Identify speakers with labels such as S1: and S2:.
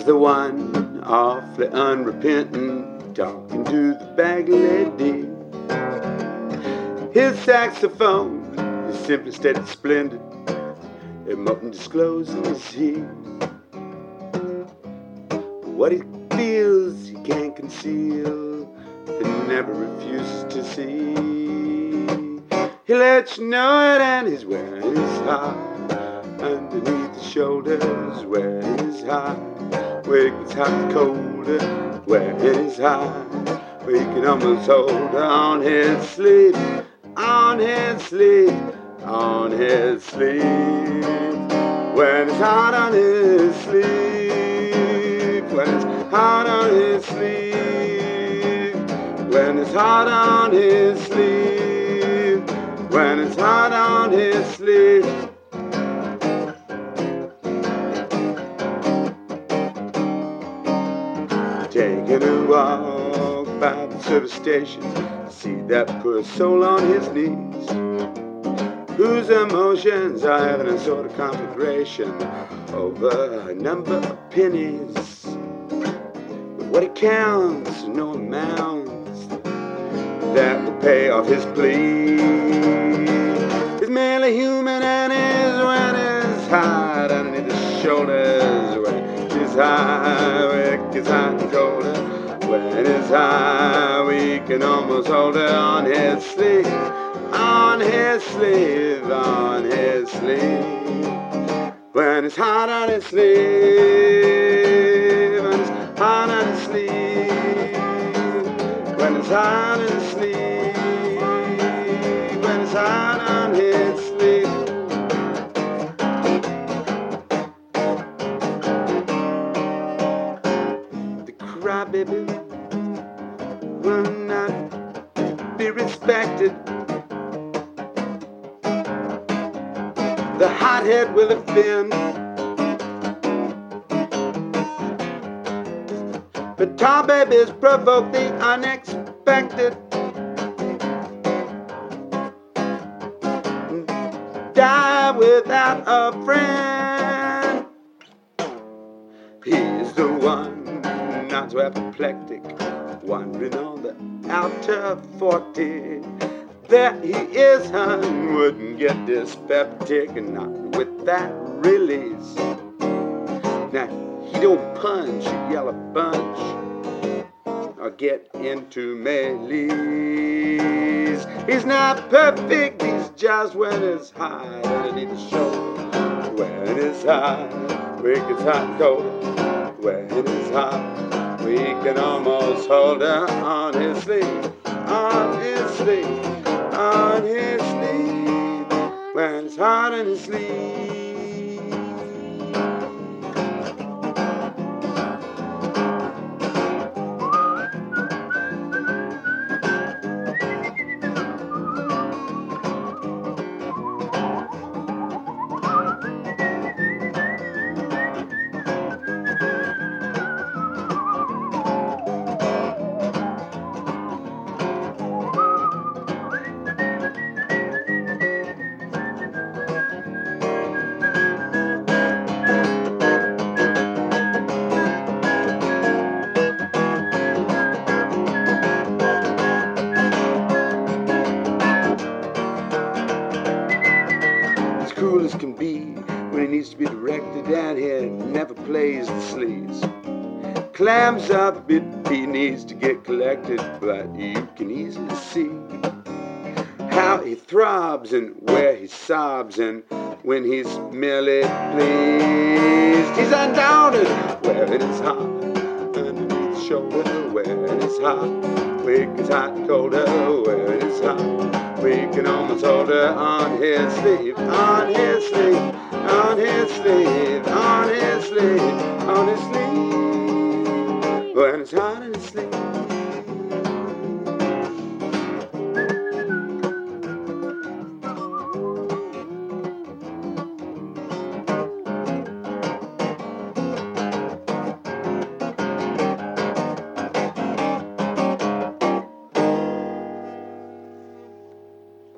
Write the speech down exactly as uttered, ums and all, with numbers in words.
S1: Here's the one, awfully unrepentant, talking to the bag lady. His saxophone is simply steady, splendid. It mustn't disclose his he. What he feels he can't conceal, he never refuses to see. He lets you know it, and he's wearing his heart underneath the shoulders, wearing his heart where it gets hot and colder, wearing his heart where he can almost hold on his sleeve, on his sleeve, on his sleeve. When it's hot on his sleeve, when it's hot on his sleeve, when it's hot on his sleeve, when it's hot on his sleeve. Taking a walk by the service station, see that poor soul on his knees, whose emotions are having a sort of conflagration over a number of pennies. But what it counts, no amounts that will pay off his plea. He's merely human, and his when his hot underneath his shoulders, when his high, when his hot and colder, when his high, we can almost hold it on his sleeve, on his sleeve, on his sleeve. When it's hot on his sleeve, when it's hot on his sleeve, when it's hot on his sleeve, when it's hot on his sleeve. The crybaby will not be respected. The hothead will offend, but tar babies provoke the unexpected. Die without a friend. He's the one, not so apoplectic, wandering on the outer forty. There he is, hun, wouldn't get dyspeptic, and not with that release. Now, he don't punch a yellow bunch or get into melees. He's not perfect, he's just when it's high underneath the shoulder, when it's high, we can hot cold, when it's hot, we can almost hold her on his sleeve, on his sleeve, on his sleeve, when it's hot on his sleeve. Cool as can be when he needs to be directed, and he never plays the sleaze. Clams up if he needs to get collected, but you can easily see how he throbs and where he sobs, and when he's merely pleased. He's undaunted where it is hot underneath the shoulder, where it is hot, quick as hot and colder, where it is hot. We can almost hold her on his sleeve, on his sleeve, on his sleeve.